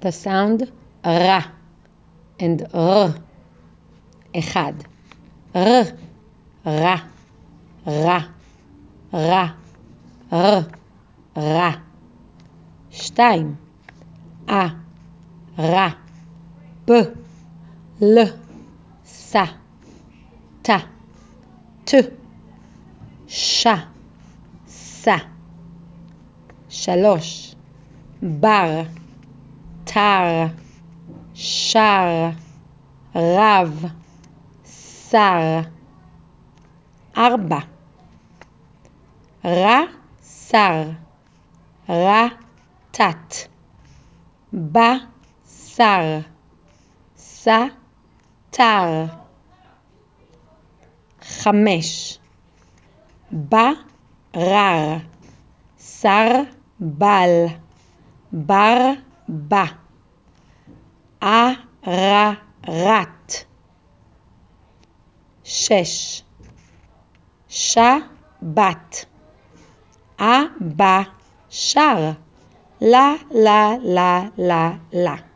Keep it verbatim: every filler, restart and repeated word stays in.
the sound ra and r. אחד. r, ra, ra, ra, r, ra. שתיים. a, ra, b, l, sa, ta, t, sha, sa. שלוש. בר, תר, שר, רב, שר. ארבע. ר, שר, ר, תת, ב, שר, ס, תר. חמש. ב, רר, שר, בל, בר, בא. א, ר, רת. שש. ש, בת, א, ב, שר. לה, לה, לה, לה, לה.